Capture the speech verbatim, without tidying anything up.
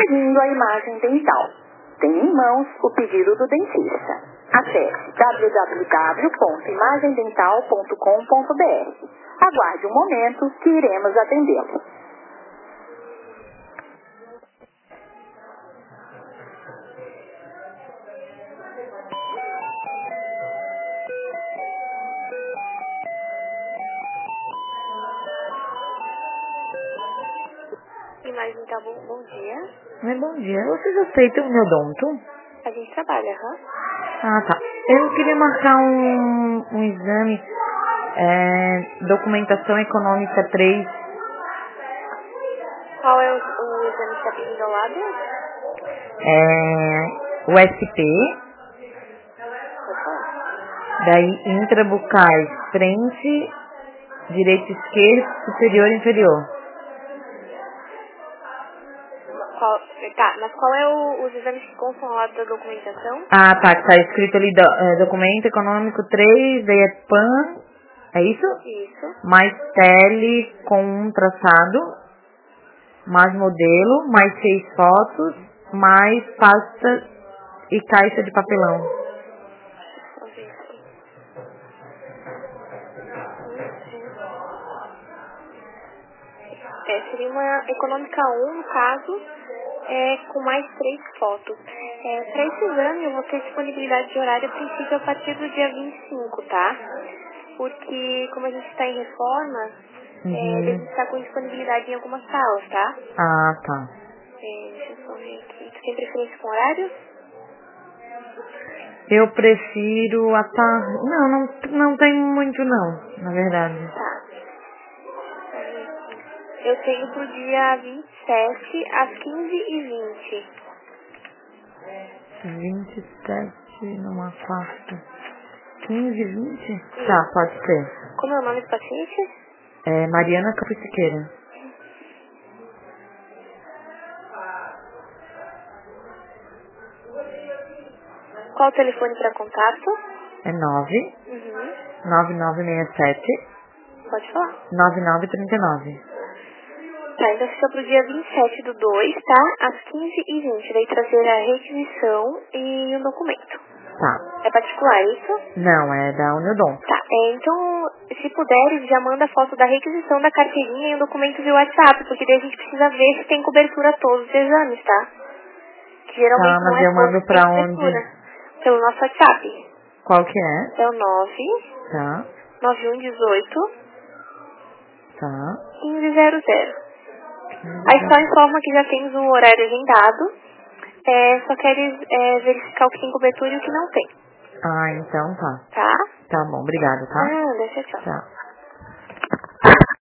Seguindo a imagem dental. Tem em mãos o pedido do dentista. Acesse w w w ponto imagem dental ponto com ponto b r. Aguarde um momento que iremos atendê-lo. Imagem Dental, bom, bom dia. Mas bom dia. Vocês aceitam o meu odonto? A gente trabalha, hã? Ah, tá. Eu queria marcar um, um exame, é, documentação econômica três. Qual é o, o exame que está pedindo ao lado? É, o S P, Pode falar. daí intrabucais, frente, direito, esquerdo, superior e inferior. Qual, tá, mas qual é o, os exames que constam ao lado da documentação? Ah, tá, que tá escrito ali, do, é, documento econômico três, daí é P A N, é isso? Isso. Mais tele com um traçado, mais modelo, mais seis fotos, mais pasta e caixa de papelão. Deixa eu ver aqui. É, seria uma econômica um, no caso, é, com mais três fotos. É, para esse exame, eu vou ter disponibilidade de horário a princípio a partir do dia vinte e cinco, tá? Porque, como a gente está em reforma, é, a Uhum. gente está com disponibilidade em algumas salas, tá? Ah, tá. É, deixa eu só ver aqui. Tu tem preferência com horário? Eu prefiro a tarde. Não, não, não tem muito não, na verdade. Tá. Eu tenho pro dia vinte e sete, às quinze e vinte. vinte e sete numa quarta. quinze, vinte? Tá, pode ser. Como é o nome do paciente? É Mariana Capiciqueira. Qual o telefone para contato? É nove Uhum. nove nove seis sete Pode falar. nove nove três nove. Tá, então fica pro dia vinte e sete do dois, tá? Às quinze e vinte. Daí trazer a requisição e o documento. Tá. É particular, isso? Não, é da Uniodonto. Tá, é, então, se puder, já manda foto da requisição da carteirinha e o documento via WhatsApp, porque daí a gente precisa ver se tem cobertura a todos os exames, tá? Que geralmente Tá, não mas é eu todos mando que tem pra cobertura. onde? Pelo nosso WhatsApp. Qual que é? É o nove Tá, nove um um oito, tá. quinze zero zero. Aí só informa que já temos o horário agendado. É, só queres é, verificar o que tem cobertura e o que não tem. Ah, então tá. Tá? Tá bom, obrigado, tá? Ah, deixa tchau. Tchau.